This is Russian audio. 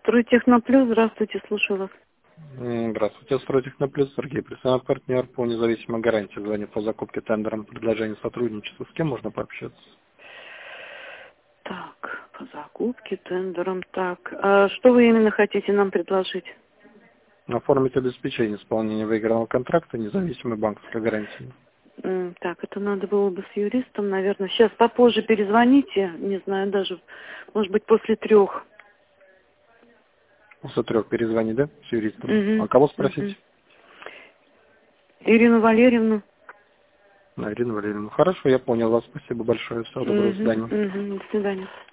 Стройтехноплюс, здравствуйте, слушаю вас. Здравствуйте, Стройтехноплюс, Сергей, представляю партнер по независимой гарантии. Звоню по закупке тендером, предложение сотрудничества. С кем можно пообщаться? Так, по закупке, тендерам, так. А что вы именно хотите нам предложить? Оформить обеспечение исполнения выигранного контракта независимой банковской гарантии. Так, это надо было бы с юристом, наверное. Сейчас попозже перезвоните, не знаю, даже, может быть, после 3. После 3 перезвони, да, с юристом? А Угу. кого спросить? Ирину Валерьевну. Ирину Валерьевну. Хорошо, я понял вас. Спасибо большое. Всего доброго, до свидания. До свидания.